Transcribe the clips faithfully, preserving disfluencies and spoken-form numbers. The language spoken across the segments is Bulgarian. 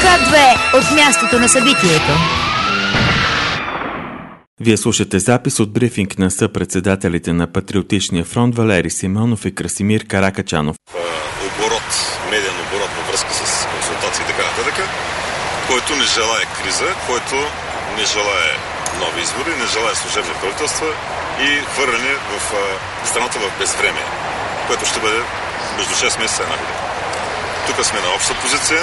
К две от мястото на събитието. Вие слушате запис от брифинг на съпредседателите на Патриотичния фронт Валери Симеонов и Красимир Каракачанов. Оборот, медиен оборот във връзка с консултации и така нататък, който не желае криза, който не желае нови избори, не желае служебни правителства и хвърляне в а, страната в безвремие, което ще бъде между шест месеца и една година. Тук сме на обща позиция.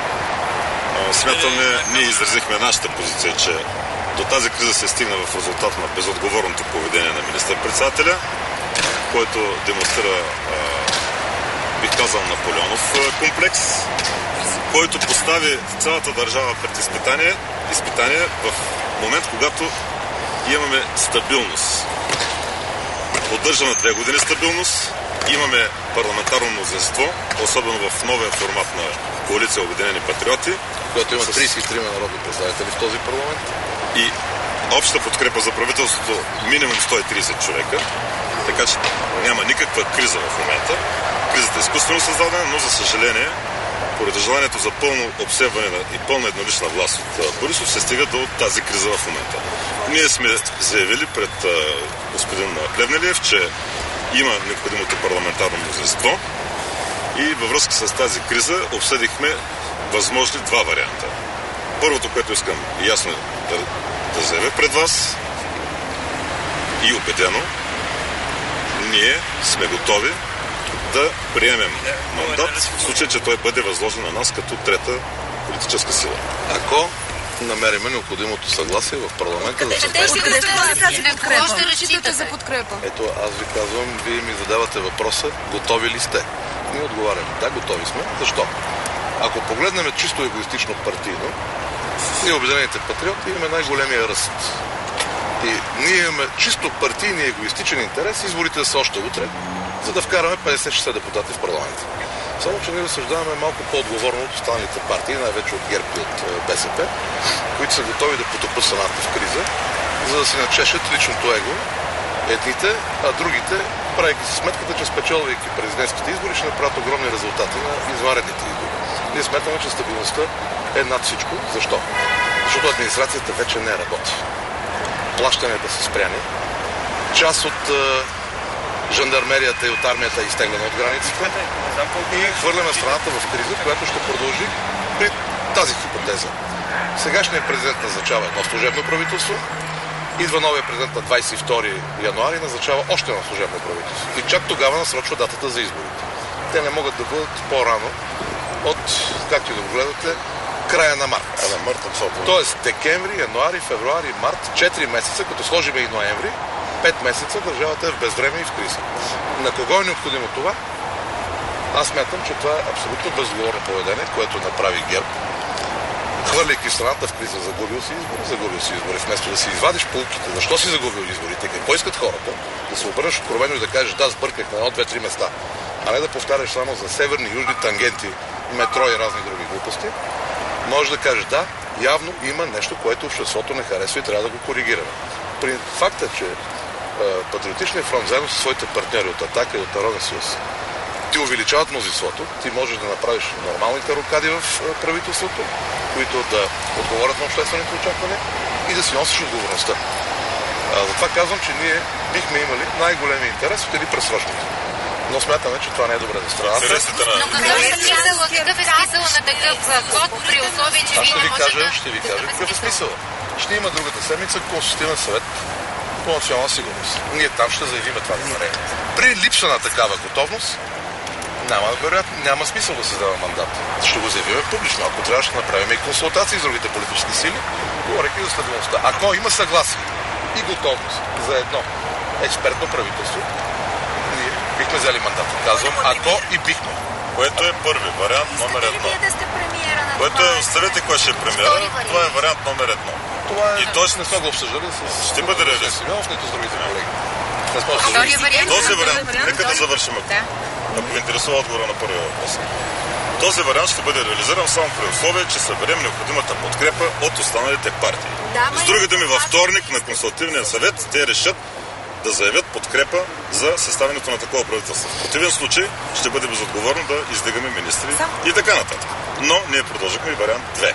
А, смятаме, ние изразихме нашата позиция, че до тази криза се стигна в резултат на безотговорното поведение на министър-председателя, който демонстрира, а, бих казал, Наполеонов комплекс, който постави цялата държава пред изпитание, изпитание в момент, когато имаме стабилност. Поддържаме две години стабилност, имаме парламентарно мнозинство, особено в новия формат на коалиция Обединени патриоти, която има тридесет и три народни представители в този парламент. И обща подкрепа за правителството минимум сто и тридесет човека, така че няма никаква криза в момента. Кризата е изкуствено създадена, но за съжаление, поради желанието за пълно обсебване и пълна еднолична власт от Борисов, се стига до тази криза в момента. Ние сме заявили пред а, господин Плевнелиев, че има необходимото парламентарно мнозинство и във връзка с тази криза обсъдихме възможни два варианта. Първото, което искам ясно да, да заявя пред вас и убедено, ние сме готови да приемем мандат в случай, че той бъде възложен на нас като трета политическа сила. Ако намериме необходимото съгласие в парламента... Къде ще разчитате за подкрепа? Ето, аз ви казвам, вие ми задавате въпроса, готови ли сте? Ние отговаряме, да, готови сме. Защо? Ако погледнем чисто егоистично партийно, ние Обединените патриоти имаме най-големия ръст. И ние имаме чисто партийни егоистичен интерес изборите да са още утре, за да вкараме петдесет шейсет депутати в парламента. Само, че ние разсъждаваме малко по-отговорно от останалите партии, най-вече от ГЕРБ и от БСП, които са готови да потопят страната в криза, за да си начешат личното его едните, а другите, правейки си сметката, че спечелвайки президентските избори, ще направят огромни резултати на извънредните избори. Ние сметаме, че стабилността е над всичко. Защо? Защото администрацията вече не работи. Плащанията са спряни. Част от е, жандармерията и от армията е изтеглена от границите и хвърляме страната в криза, която ще продължи при тази хипотеза. Сегашният президент назначава едно служебно правителство, идва новия президент на двадесет и втори януари и назначава още едно служебно правителство. И чак тогава насрочва датата за изборите. Те не могат да бъдат по-рано от, както и да го гледате, края на март. А на март абсолютно. Тоест декември, януари, февруари, март, четири месеца, като сложим и ноември, пет месеца държавата е в безвремие и в криза. На кого е необходимо това? Аз смятам, че това е абсолютно безотговорно поведение, което направи ГЕРБ. Хвърляйки страната в криза, загубил си избори, загубил си избори. Вместо да си извадиш полуките, защо си загубил изборите, какво искат хората, да се обърнеш откровено и да кажеш, да, сбърках на едно, две, три места, а не да повтаряш само за северни, южни тангенти, метро и разни други глупости, може да кажеш, да, явно има нещо, което обществото не харесва и трябва да го коригираме. При факта, че е, Патриотичният фронт, заедно със своите партньори от Атака и от Народен съюз, ти увеличават мнозинството, ти можеш да направиш нормалните рокади в правителството, които да отговорят на обществените очаквания и да си носиш отговорността. А, затова казвам, че ние бихме имали най-големия интерес от един пресрочник. Но смятаме, че това не е добре за страната. Но какъв е смисъл на такъв ход при условие, че вие не можете да... Ще ви кажа какъв е смисъл. Ще има другата седмица консултативен съвет по национална сигурност. Ние там ще заявим това намерение. При липса на такава готовност няма, вероятно, няма смисъл да се дава мандат. Ще го заявим публично. Ако трябва, ще направим и консултации с другите политически сили, говорейки за стабилността. Ако има съгласие и готовност за едно експертно правителство, ние бихме взели мандат. Казвам, ако и бихме. Което е първи вариант номер едно. Искате ли вие да сте премиера на Което е, оставете кой ще е премиера, това е вариант номер едно. Това е... И той не сме го обсъждали с... ще бъде реализиран. Нито с другите колеги. Втория вариант. Този вариант, нека да завършим, ако ви интересува отговора на първия въпрос. Този вариант ще бъде реализиран само при условие, че съберем необходимата подкрепа от останалите партии. С други думи, във вторник на консултативния съвет те решат да заявят подкрепа за съставянето на такова правителство. В противен случай ще бъде безотговорно да издигаме министри и така нататък. Но ние продължихме и вариант две.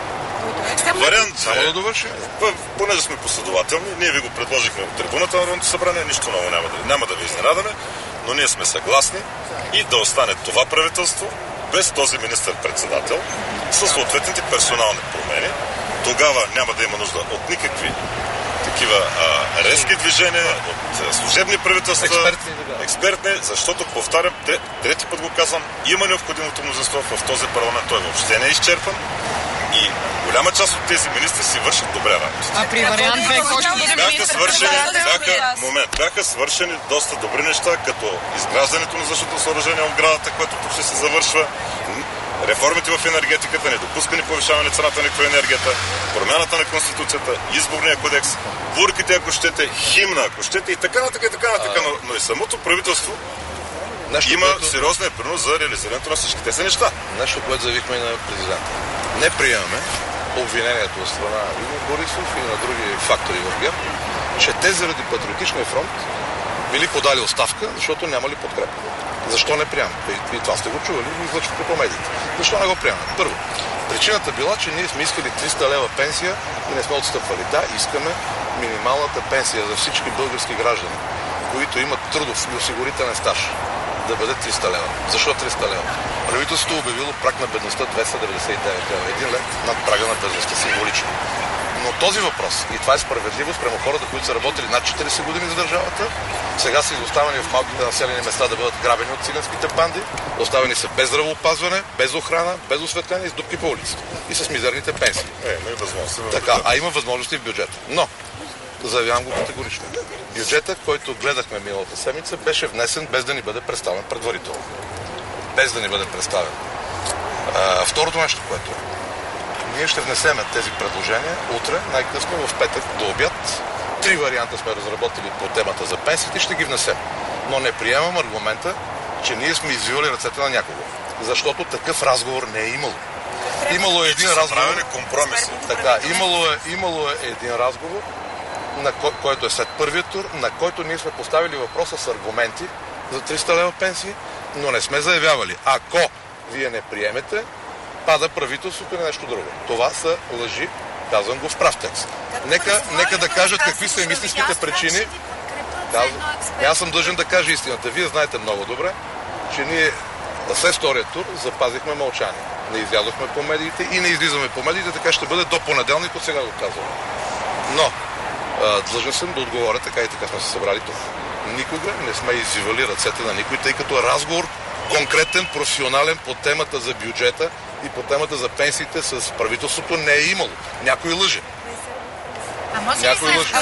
Вариант Само да довършим. Понеже сме последователни, ние ви го предложихме от трибуната на Народното събрание, нищо ново няма да, няма да ви изненадаме, но ние сме съгласни и да остане това правителство без този министър-председател, със съответните персонални промени. Тогава няма да има нужда от никакви такива а, резки движения, от а, служебни правителства, експертни, да. експертни, защото, повтарям, трети път го казвам, има необходимото мнозинство в този парламент, той въобще не е изчерпан и голяма част от тези министри си вършат добре работа. А при вариант две, кой ще бъде бяха свършени, бяха, момент, бяха свършени доста добри неща, като изграждането на защитно съоръжение от градата, което почти се завършва, реформите в енергетиката, недопускане повишаване цената на електроенергията, промяната на Конституцията, изборния кодекс, бурките, ако щете, химна, ако щете и така нататък, и така нататък. Но, но и самото правителство нещо, има което... сериозен принос за реализирането на всички тези неща. Нещо, което заявихме и на президента. Не приемаме обвинението от страна и на Борисов и на други фактори в ГЕРБ, че те заради Патриотичния фронт били подали оставка, защото нямали подкрепа. Защо не приемаме? И това сте го чували и излъчвате по медиите. Защо не го приемаме? Първо, причината била, че ние сме искали триста лева пенсия и не сме отстъпвали. Да, искаме минималната пенсия за всички български граждани, които имат трудов и осигурителен стаж, да бъде триста лева. Защо триста лева? Правителството обявило праг на бедността двеста деветдесет и девет лева. Един лев над прага на бедността символично. Но този въпрос, и това е справедливо спрямо хората, които са работили над четиридесет години за държавата, сега са изоставени в малките населени места да бъдат грабени от циганските банди, оставени са без здравеопазване, без охрана, без осветление и с дупки по улиците. И с мизерните пенсии. Е, има възможности. Така, а има възможности в бюджета. Но, заявявам го категорично. Бюджетът, който гледахме миналата седмица, беше внесен без да ни бъде представен предварително. Без да ни бъде представен. А, второто нещо, което е. Ние ще внесем тези предложения утре, най-късно в петък до обяд. Три варианта сме разработили по темата за пенсиите и ще ги внесем. Но не приемам аргумента, че ние сме извивали ръцете на някого. Защото такъв разговор не е имало. Имало е един разговор. Компромиси. Така, имало е, имало е един разговор, на кой, който е след първия тур, на който ние сме поставили въпроса с аргументи за триста лева пенсии, но не сме заявявали. Ако вие не приемете, пада правителството или нещо друго. Това са лъжи, казвам го в прав текст. Нека, нека да кажат какви са истинските причини. Аз съм длъжен да кажа истината. Вие знаете много добре, че ние след втория тур запазихме мълчание. Не излязохме по медиите и не излизаме по медиите, така ще бъде до понеделник, от сега го казвам. Но, длъжен съм да отговоря, така и така сме се събрали тук. Никога не сме извивали ръцете на никой, тъй като разговор конкретен, професионален по темата за бюджета и по темата за пенсиите с правителството не е имало. Някой лъже. А може ли Някой лъже.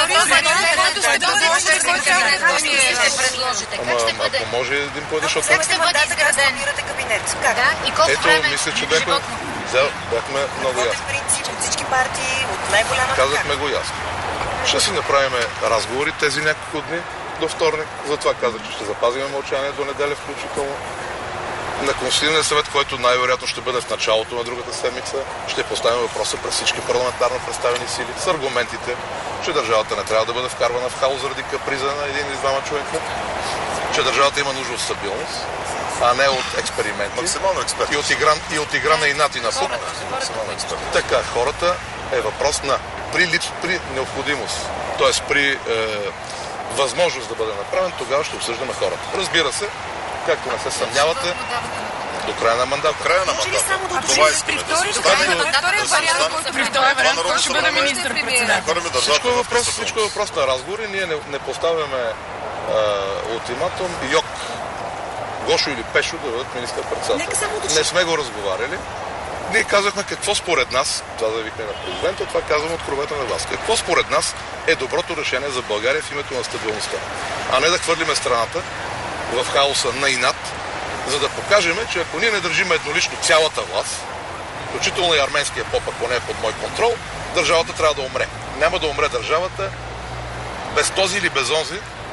предложите? Как ще бъде? Ако може един по един, защото... Как ще бъде изграден? Да, и колко Ето, време? мисля, че бяхме, бяхме много ясно. От всички партии, от най-голяма... Казахме го ясно. Ще си направим разговори тези няколко дни до вторник. Затова казах, че ще запазим мълчание до неделя включително. На Конституционния съвет, който най-вероятно ще бъде в началото на другата седмица, ще поставим въпроса през всички парламентарно представени сили с аргументите, че държавата не трябва да бъде вкарвана в хаос заради каприза на един или двама човека, че държавата има нужда от стабилност, а не от експерименти. Максимално експерт. И от игра, и от игра на инат и на пук. Така, хората е въпрос на при, лип, при необходимост, т.е. при е, възможност да бъде направен, тогава ще обсъждаме хората. Разбира се, както не се съмнявате, до края на мандата. До края на мандата. Това искаме да се При втория вариант, при втория вариант, кой ще бъде министър-председател? Всичко е въпрос, всичко е въпрос на разговори. Ние не, не поставяме а, ултиматум Йок, Гошо или Пешо да бъдат министър-председател. Не сме го разговаряли. Ние казахме какво според нас, това заявихме на президента, това казваме от кровете на вас. Какво според нас е доброто решение за България в името на стабилността. А не да хвърлиме страната в хаоса на инат, за да покажем, че ако ние не държим еднолично цялата власт, включително и арменския поп, ако не е под мой контрол, държавата трябва да умре. Няма да умре държавата без този или без онзи,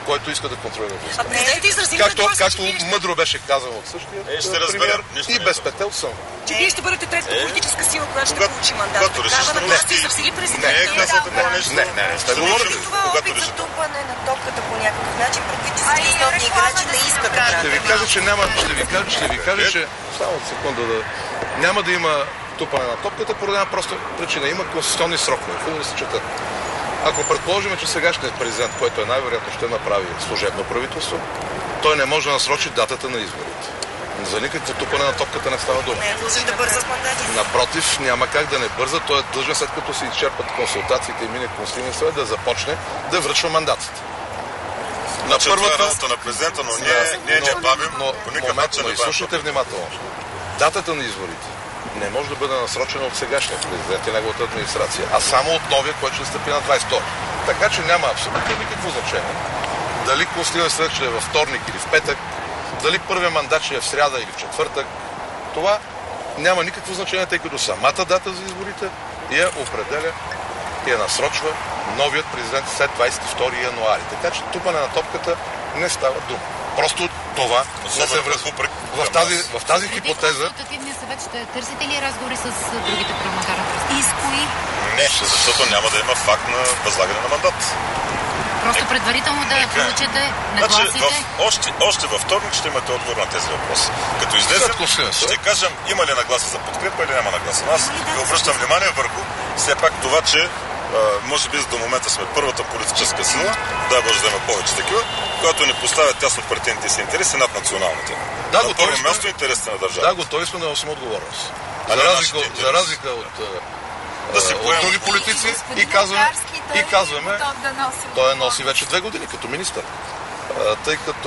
който иска да контролира властта. А президентът изрази Както, както мъдро беше казано от същия, Е, ще разберем. и без петел съм. Че вие ще бъдете третата политическа сила, която ще получи мандат. когато решиш Такава да нагласа власти- изрази ли Не е президентът? казал такова нещо. Не, не, не, сте Ще говорили. научим, Това когато опит за решим. тупане на топката по някакъв начин, предвид, че всички основни играчи не искат да Ще ви правят. кажа, че няма, ще ви кажа, ще ви кажа, че само от секунда да няма да има тупане на топката поради една проста причина. Има конституционни срокове, хубаво да се четат. Ако предположим, че сегашният президент, който е най-вероятно ще направи служебно правителство, той не може да насрочи датата на изборите. За никакво тупане на топката не става дума. Не е длъжен да бърза с мандатите. Напротив, няма как да не бърза. Той е длъжен, след като се изчерпат консултациите и мине Конституционния съвет, да започне да връчва мандатите. На Значи, това е работа на президента, но ние, ние не бавим но, по никакъв момент, начин но не бавим. изслушайте внимателно. Датата на изборите не може да бъде насрочена от сегашния президент и неговата администрация, а само от новия, който ще стъпи на двадесет и втори. Така че няма абсолютно никакво значение дали Конституционният съвет ще е във вторник или в петък, дали първият мандат ще е в сряда или в четвъртък. Това няма никакво значение, тъй като самата дата за изборите я определя и я насрочва новият президент след двадесет и втори януари. Така че тупане на топката не става дума. Просто това не се връзва. В тази, в тази хипотеза... Консултативния съвет ще търсите ли разговори с другите парламентарни представители? И с кои? Не, защото няма да има факт на възлагане на мандат. Просто предварително да Нека. получите Значи, нагласите? в, още, още във вторник ще имате отговор на тези въпроси. Като излезем, След Конституционен съвет. ще кажем има ли нагласа за подкрепа или няма нагласа. Но аз ви обръщам внимание върху все пак това, че а, може би до момента сме първата политическа сила, да може да има повече такива, която не поставя тясно партийните си интереси над националните. Да, на готови първо сме. място интересите на държавата. Да, готови сме да носим отговорност. А За не разлика, нашите за интереси. разлика от, Да си а, от поемем. други политици и казваме, и казваме той я носи вече две години като министър. А, тъй като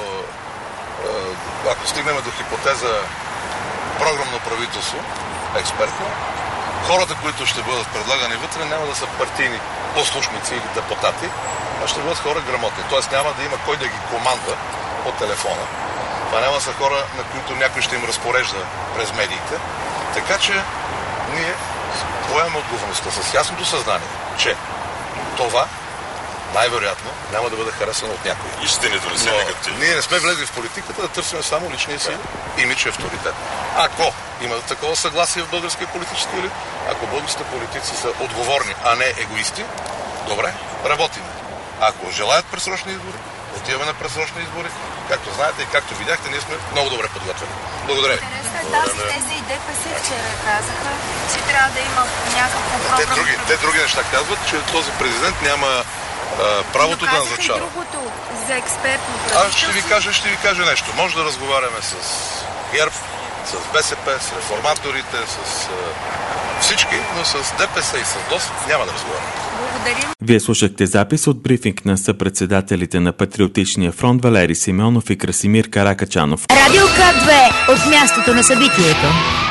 а, ако стигнем до хипотеза програмно правителство, експертно, хората, които ще бъдат предлагани вътре, няма да са партийни послушници или депутати, а ще бъдат хора грамотни. Тоест няма да има кой да ги команда по телефона. Това няма да са хора, на които някой ще им разпорежда през медиите. Така че ние поемаме отговорността с ясното съзнание, че това най-вероятно няма да бъде харесано от някой. И ще ни донесе Но негативно. ние не сме влезли в политиката да търсим само личния си имидж и авторитет. Ако има такова съгласие в българския политически елит, ако българските политици са отговорни, а не егоисти, добре, работим. Ако желаят пресрочни избори, отиваме на пресрочни избори. Както знаете и както видяхте, ние сме много добре подготвени. Благодаря ви. Тази теза и ДПС вчера казаха, че трябва да има някакво Те програмно други, те други неща казват, че този президент няма а, правото да казаха и назначава. другото за експертно Аз правителство. ще ви кажа, ще ви кажа нещо. Може да разговаряме с ГЕРБ, с БСП, с реформаторите, с а, всички, но с ДПС и с ДОС няма да разговаряме. Благодарим. Вие слушахте запис от брифинг на съпредседателите на Патриотичния фронт Валери Симеонов и Красимир Каракачанов. Радио К две от мястото на събитието.